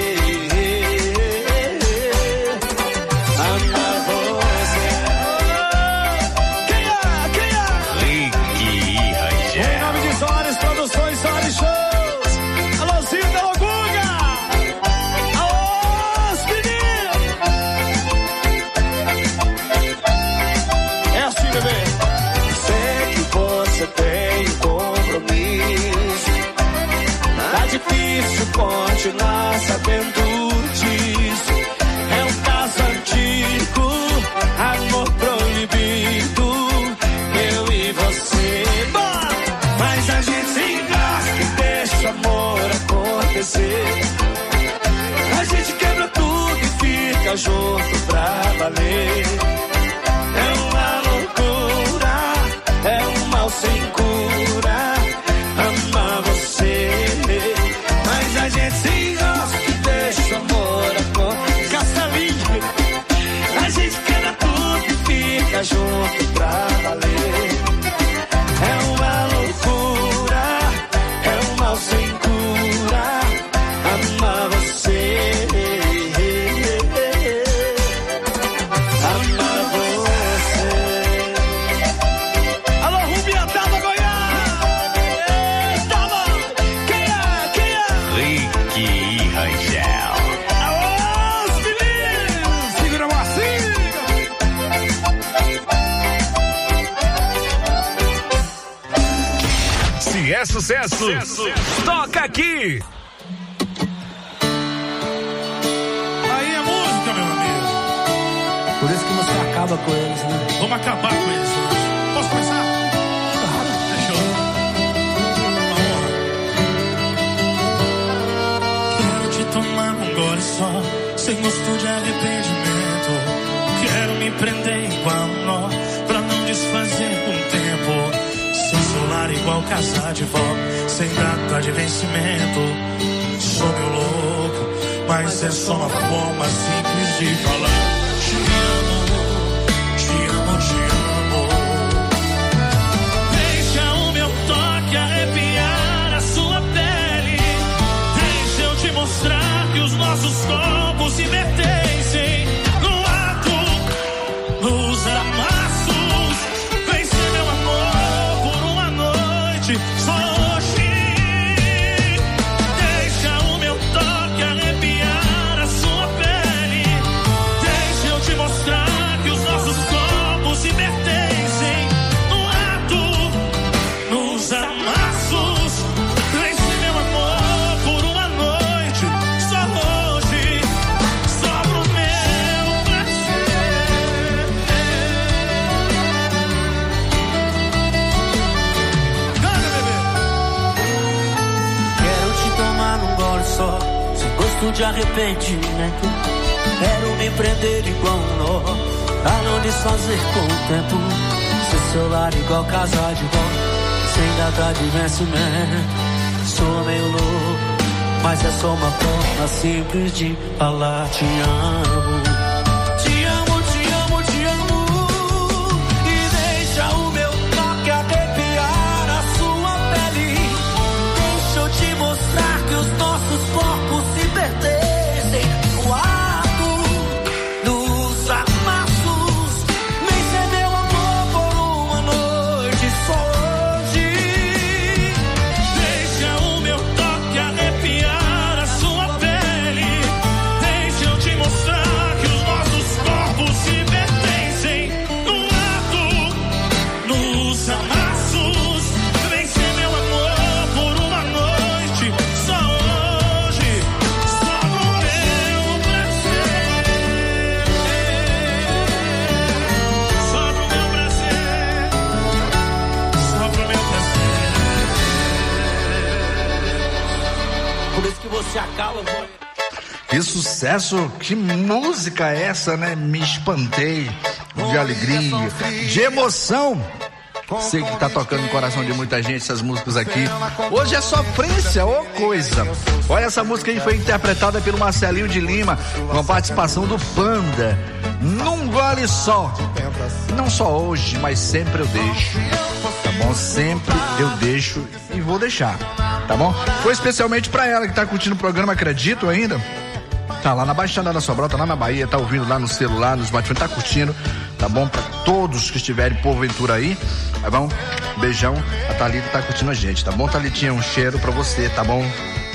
Speaker 5: Amar você. Quem é? Quem é?
Speaker 6: Rick
Speaker 5: Em
Speaker 6: Rangel.
Speaker 5: nome de Soares Produções, Soares Shows. Alôzinho da Logunga. Alô, os meninos. É assim, bebê. Sei que você tem um compromisso. Tá difícil continuar sabendo disso. É um caso antigo, amor proibido. Eu e você. Bora! Mas a gente se engasga e deixa o amor acontecer. A gente quebra tudo e fica junto pra valer. É uma loucura, é um mal sem cura amar você. Mas a gente se engasga e deixa o amor acontecer. Castelinho, a gente quebra tudo e fica junto pra valer. É uma loucura, é um mal sem cura amar você. Amar você. Alô, Rubiataba, Goiás! Eita, mano! Quem é? Quem é?
Speaker 6: Rick Rangel.
Speaker 5: Alô, os meninos! Segura a mocinha!
Speaker 6: Se é sucesso, toca aqui.
Speaker 9: Aí é música, meu amigo.
Speaker 4: Por isso que você acaba com eles, né?
Speaker 9: Vamos acabar com isso hoje. Posso começar? Fechou. Vamos lá. Quero te tomar um gole só, sem gosto de arrependimento. Quero me prender igual um nó, pra não desfazer com o tempo. Sem celular igual casa de vó, sem data de vencimento. Sou meu louco, mas é só uma forma simples de falar. Te amo, te amo, te amo. Deixa o meu toque arrepiar a sua pele. Deixa eu te mostrar que os nossos corpos se pertencem. No ato, nos amassos. Vem ser meu amor por uma noite, só hoje. Deixa o meu toque arrepiar a sua pele. Deixa eu te mostrar que os nossos corpos se pertencem. No ato, nos amassos. Vem ser meu amor por uma noite, só hoje. Só pro meu prazer. Canta, bebê.
Speaker 4: Quero te tomar num gole só, sem gosto de arrependimento. Quero me prender igual um nó, pra não desfazer com o tempo. Ser seu lar igual casa de vó, sem data de vencimento. Sou meio louco, mas é só uma forma simples de falar te amo. Te amo, te amo, te amo. E deixa o meu toque arrepiar a sua pele. Deixa eu te mostrar que os nossos corpos se pertencem. O ato dos amassos. Vem ser meu amor por uma noite só hoje. Deixa o meu toque arrepiar a sua pele. Deixa eu te mostrar que os nossos corpos se pertencem. No ato dos amassos. Vem ser meu amor por uma noite só hoje. Só pro meu prazer. Só pro meu prazer. Só pro meu prazer. Por isso que você acaba, vou...
Speaker 3: Que sucesso, que música é essa, né? Me espantei de alegria, de emoção. Sei que tá tocando no coração de muita gente essas músicas aqui. Hoje é sofrência, ô coisa. Olha, essa música aí foi interpretada pelo Marcelinho de Lima, com a participação do Panda. Num gole só. Não só hoje, mas sempre eu deixo. Tá bom? Sempre eu deixo e vou deixar. Tá bom? Foi especialmente pra ela que tá curtindo o programa, acredito ainda. Tá lá na Baixada da Sobral, tá lá na Bahia, tá ouvindo lá no celular, no smartphone, tá curtindo, tá bom? Pra todos que estiverem porventura aí, tá bom? Beijão, a Thalita tá curtindo a gente, tá bom, Thalitinha? Um cheiro pra você, tá bom?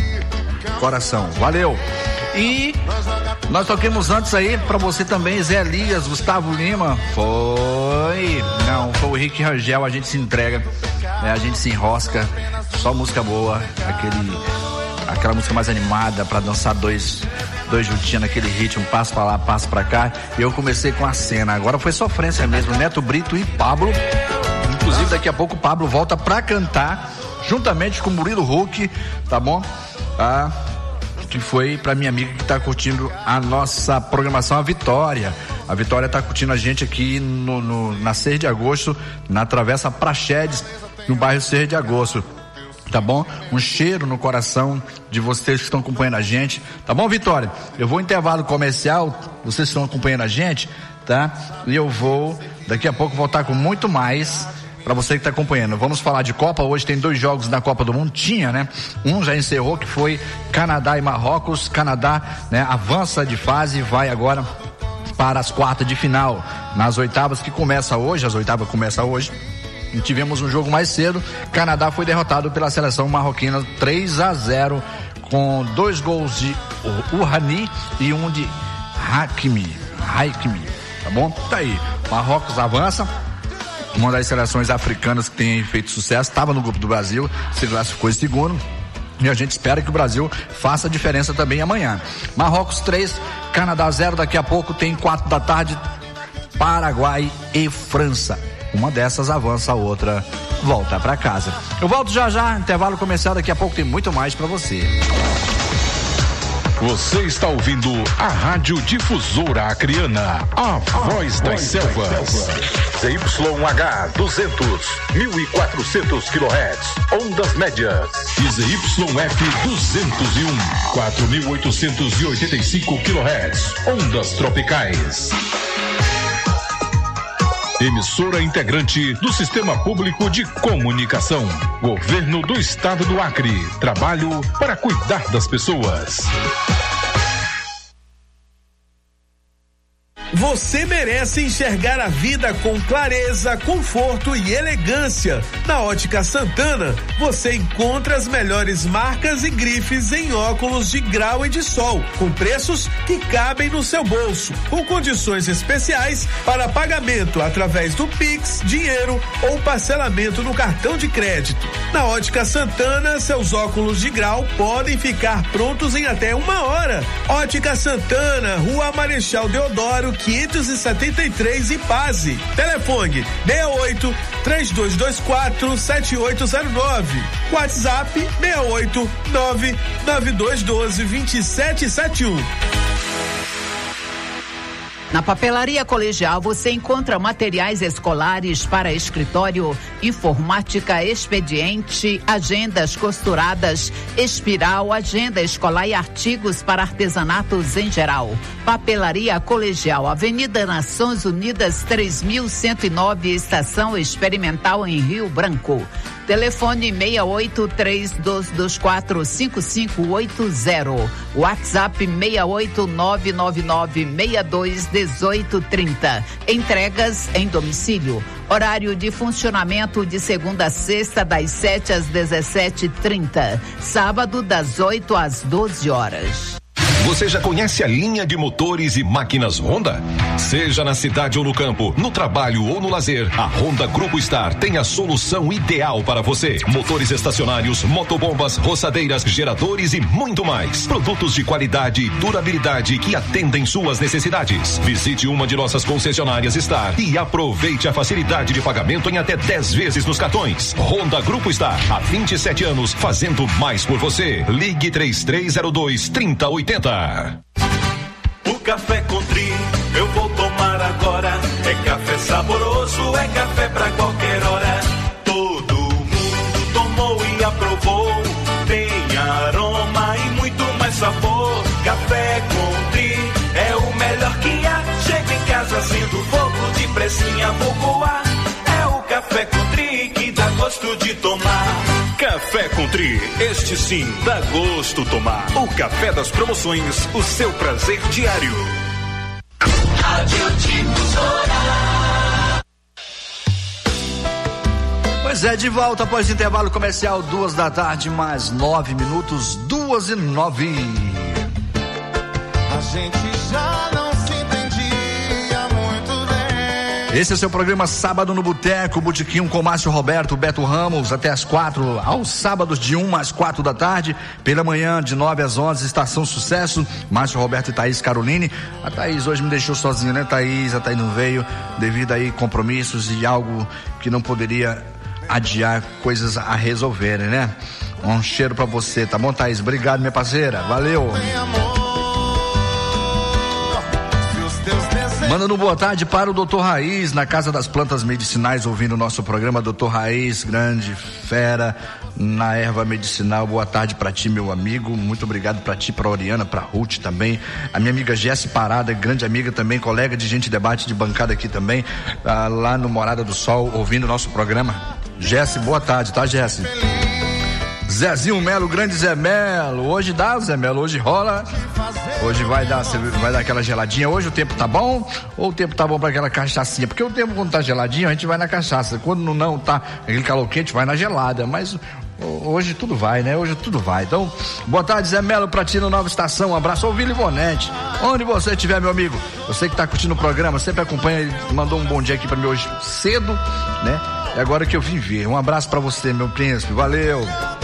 Speaker 3: Coração, valeu! E nós toquemos antes aí pra você também, Zé Elias, Gustavo Lima, foi... Não, foi o Rick Rangel, a gente se entrega, né? A gente se enrosca, só música boa, aquele... aquela música mais animada pra dançar dois, dois juntinhos naquele ritmo, passo pra lá, passo pra cá. E eu comecei com a cena, agora foi sofrência mesmo, Neto Brito e Pablo. Inclusive daqui a pouco o Pablo volta pra cantar, juntamente com o Murilo Huck, tá bom? Ah, que foi pra minha amiga que tá curtindo a nossa programação, a Vitória. A Vitória tá curtindo a gente aqui no, no, na seis de agosto, na Travessa Praxedes, no bairro seis de agosto. Tá bom? Um cheiro no coração de vocês que estão acompanhando a gente. Tá bom, Vitória? Eu vou intervalo comercial, vocês estão acompanhando a gente, tá? E eu vou, daqui a pouco, voltar com muito mais pra você que tá acompanhando. Vamos falar de Copa, hoje tem dois jogos na Copa do Mundo, tinha, né? Um já encerrou, que foi Canadá e Marrocos. Canadá, né, avança de fase e vai agora para as quartas de final. Nas oitavas, que começa hoje, as oitavas começam hoje. E tivemos um jogo mais cedo. Canadá foi derrotado pela seleção marroquina três a zero, com dois gols de Urhani e um de Hakimi. Hakimi, tá bom? Tá aí. Marrocos avança. Uma das seleções africanas que tem feito sucesso, estava no grupo do Brasil, se classificou em segundo. E a gente espera que o Brasil faça a diferença também amanhã. Marrocos três, Canadá zero. Daqui a pouco tem quatro da tarde, Paraguai e França. Uma dessas avança, a outra volta pra casa. Eu volto já já, intervalo comercial, daqui a pouco tem muito mais pra você.
Speaker 10: Você está ouvindo a Rádio Difusora Acreana, a voz das selvas. Z Y H duzentos, mil e quatrocentos quilohertz, ondas médias. E Z Y F duzentos e um, quatro mil oitocentos e oitenta e cinco quilohertz, ondas tropicais. Emissora integrante do Sistema Público de Comunicação. Governo do Estado do Acre. Trabalho para cuidar das pessoas.
Speaker 11: Você merece enxergar a vida com clareza, conforto e elegância. Na Ótica Santana, você encontra as melhores marcas e grifes em óculos de grau e de sol, com preços que cabem no seu bolso, com condições especiais para pagamento através do Pix, dinheiro ou parcelamento no cartão de crédito. Na Ótica Santana, seus óculos de grau podem ficar prontos em até uma hora. Ótica Santana, Rua Marechal Deodoro, quinhentos e setenta e três, Ipaze. Telefone seis oito, três dois dois quatro, sete oito zero nove. WhatsApp seis oito, nove nove dois um dois, dois sete sete um.
Speaker 12: Na Papelaria Colegial você encontra materiais escolares para escritório, informática, expediente, agendas costuradas, espiral, agenda escolar e artigos para artesanatos em geral. Papelaria Colegial, Avenida Nações Unidas três mil cento e nove, Estação Experimental em Rio Branco. Telefone seis oito três dois dois quatro cinco cinco oito zero. WhatsApp seis oito nove nove nove seis dois um oito três zero. Entregas em domicílio. Horário de funcionamento de segunda a sexta, das sete às dezessete e trinta. Sábado, das oito às doze horas.
Speaker 13: Você já conhece a linha de motores e máquinas Honda? Seja na cidade ou no campo, no trabalho ou no lazer, a Honda Grupo Star tem a solução ideal para você. Motores estacionários, motobombas, roçadeiras, geradores e muito mais. Produtos de qualidade e durabilidade que atendem suas necessidades. Visite uma de nossas concessionárias Star e aproveite a facilidade de pagamento em até dez vezes nos cartões. Honda Grupo Star, há vinte e sete anos, fazendo mais por você. Ligue três três zero dois, três zero oito zero.
Speaker 5: O café Country eu vou tomar agora. É café saboroso, é café pra qualquer hora. Todo mundo tomou e aprovou. Tem aroma e muito mais sabor. Café Country é o melhor que há. Chega em casa sendo fogo, de pressinha vou coar. É o café Country que dá gosto de tomar.
Speaker 6: Café Country, este sim dá gosto tomar. O café das promoções, o seu prazer diário.
Speaker 7: Rádio Difusora.
Speaker 3: Pois é, de volta após o intervalo comercial, duas da tarde, mais nove minutos, duas e nove.
Speaker 1: A gente já não se entendia muito bem.
Speaker 3: Esse é o seu programa Sábado no Boteco, Botequim com Márcio Roberto, Beto Ramos, até as quatro, aos sábados de uma às quatro da tarde, pela manhã de nove às onze, Estação Sucesso, Márcio Roberto e Thaís Caroline. A Thaís hoje me deixou sozinha, né, Thaís? A Thaís não veio devido aí compromissos e algo que não poderia adiar coisas a resolverem, né? Um cheiro pra você, tá bom, Thaís? Obrigado, minha parceira, valeu. Mandando boa tarde para o doutor Raiz, na Casa das Plantas Medicinais, ouvindo o nosso programa. doutor Raiz, grande fera na erva medicinal. Boa tarde para ti, meu amigo. Muito obrigado para ti, para Oriana, para Ruth também. A minha amiga Jesse Parada, grande amiga também, colega de Gente Debate de bancada aqui também, ah, lá no Morada do Sol, ouvindo o nosso programa. Jesse, boa tarde, tá, Jesse? Zezinho Melo, grande Zé Melo. Hoje dá, Zé Melo, hoje rola. Hoje vai dar, vai dar aquela geladinha. Hoje o tempo tá bom? Ou o tempo tá bom pra aquela cachaçinha? Porque o tempo quando tá geladinho, a gente vai na cachaça. Quando não tá aquele calor quente, vai na gelada. Mas hoje tudo vai, né? Hoje tudo vai. Então, boa tarde, Zé Melo, pra ti no Nova Estação. Um abraço ao Vila Ivonete. Onde você estiver, meu amigo. Você que tá curtindo o programa, sempre acompanha. Ele mandou um bom dia aqui pra mim hoje cedo, né? E agora que eu vim ver. Um abraço pra você, meu príncipe. Valeu.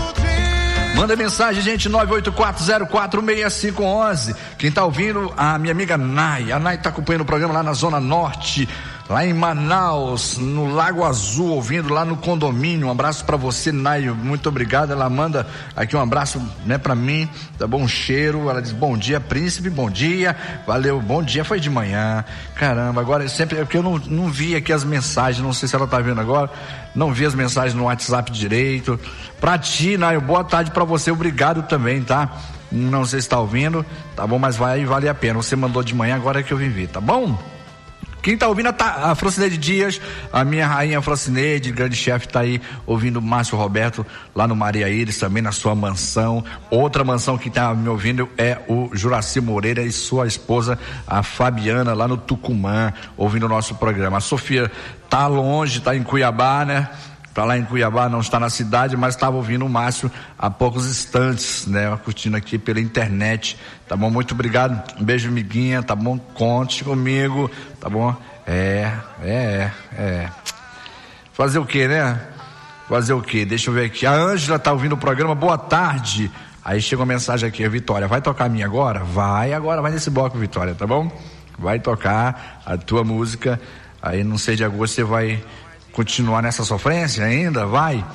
Speaker 3: Manda mensagem, gente, nove oito quatro zero quatro seis cinco um um. Quem tá ouvindo, a minha amiga Nai. A Nai tá acompanhando o programa lá na Zona Norte, lá em Manaus, no Lago Azul, ouvindo lá no condomínio. Um abraço pra você, Nai. Muito obrigado. Ela manda aqui um abraço, né, pra mim. Tá bom, um cheiro. Ela diz, bom dia, príncipe, bom dia. Valeu, bom dia. Foi de manhã. Caramba, agora sempre, é porque eu não, não vi aqui as mensagens, não sei se ela tá vendo agora. Não vi as mensagens no WhatsApp direito. Pra ti, Nai, boa tarde pra você. Obrigado também, tá? Não sei se tá ouvindo, tá bom? Mas vai, vale a pena. Você mandou de manhã, agora é que eu vim ver, tá bom? Quem tá ouvindo a, a Francineide Dias, a minha rainha Francineide, grande chefe, tá aí ouvindo o Márcio Roberto lá no Maria Iris, também na sua mansão. Outra mansão que tá me ouvindo é o Juraci Moreira e sua esposa, a Fabiana, lá no Tucumã, ouvindo o nosso programa. A Sofia tá longe, tá em Cuiabá, né? Tá lá em Cuiabá, não está na cidade, mas estava ouvindo o Márcio há poucos instantes, né? Curtindo aqui pela internet, tá bom? Muito obrigado, um beijo, amiguinha, tá bom? Conte comigo, tá bom? É, é, é. Fazer o quê, né? Fazer o quê? Deixa eu ver aqui. A Ângela tá ouvindo o programa, boa tarde. Aí chega uma mensagem aqui, a Vitória, vai tocar a minha agora? Vai agora, vai nesse bloco, Vitória, tá bom? Vai tocar a tua música, aí no seis de agosto você vai continuar nessa sofrência ainda? Vai?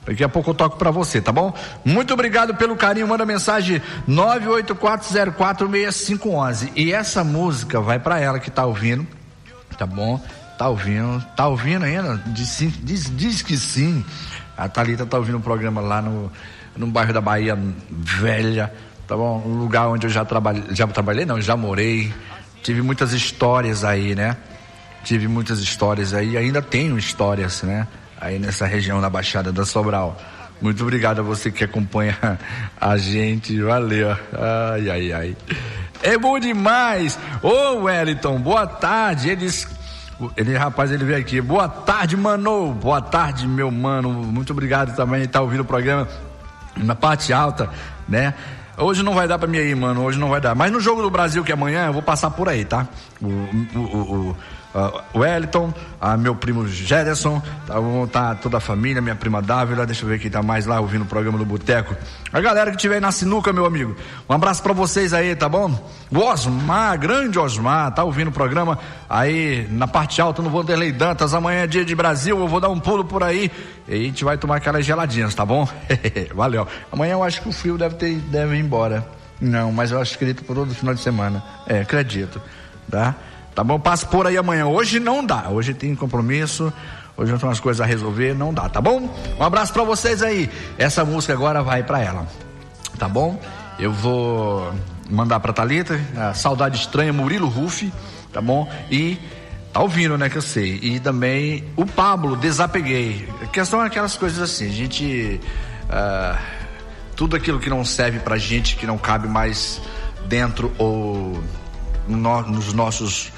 Speaker 3: Daqui a pouco eu toco pra você, tá bom? Muito obrigado pelo carinho, manda mensagem nove oito quatro zero quatro seis cinco um um. E essa música vai pra ela que tá ouvindo, tá bom? Tá ouvindo, tá ouvindo ainda? Diz, diz, diz que sim. A Thalita tá ouvindo o programa lá no, no bairro da Bahia Velha, tá bom? Um lugar onde eu já trabalhei, já trabalhei não, já morei. Tive muitas histórias aí, né? Tive muitas histórias aí, ainda tenho histórias, né? Aí nessa região da Baixada da Sobral. Muito obrigado a você que acompanha a gente, valeu. Ai, ai, ai. É bom demais. Ô Wellington, boa tarde. Eles, ele, rapaz, ele veio aqui. Boa tarde, mano. Boa tarde, meu mano. Muito obrigado também por estar ouvindo o programa na parte alta, né? Hoje não vai dar pra mim aí, mano. Hoje não vai dar. Mas no Jogo do Brasil, que é amanhã, eu vou passar por aí, tá? O, o, o, o Uh, Wellington, uh, meu primo Gerson, tá, tá toda a família, minha prima Dávila, deixa eu ver quem tá mais lá ouvindo o programa do Boteco. A galera que tiver aí na sinuca, meu amigo, um abraço pra vocês aí, tá bom? O Osmar, grande Osmar, tá ouvindo o programa aí na parte alta no Vanderlei Dantas. Amanhã é dia de Brasil, eu vou dar um pulo por aí e a gente vai tomar aquelas geladinhas, tá bom? Valeu. Amanhã eu acho que o frio deve ter, deve ir embora. Não, mas eu acho que ele tá por todo final de semana. É, acredito, tá? Tá bom? Passo por aí amanhã. Hoje não dá. Hoje tem compromisso. Hoje eu tenho umas coisas a resolver. Não dá, tá bom? Um abraço pra vocês aí. Essa música agora vai pra ela. Tá bom? Eu vou mandar pra Thalita. A Saudade Estranha, Murilo Ruff. Tá bom? E tá ouvindo, né? Que eu sei. E também o Pablo, Desapeguei. A questão é aquelas coisas assim. A gente. Uh, tudo aquilo que não serve pra gente, que não cabe mais dentro ou. No, nos nossos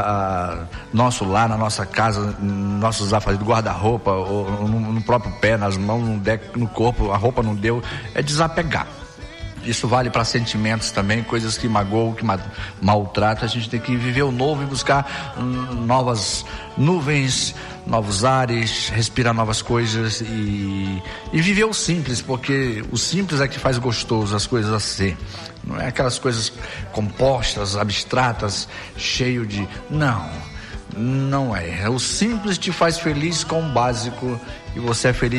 Speaker 3: uh, nosso lar, na nossa casa, nossos afazeres do guarda-roupa, ou no, no próprio pé, nas mãos, no, deck, no corpo, a roupa não deu, é desapegar. Isso vale para sentimentos também, coisas que magoam, que ma- maltratam. A gente tem que viver o novo e buscar hum, novas nuvens, novos ares, respirar novas coisas e, e viver o simples, porque o simples é que faz gostoso as coisas a ser. Não é aquelas coisas compostas, abstratas, cheio de... Não, não é. O simples te faz feliz com o básico e você é feliz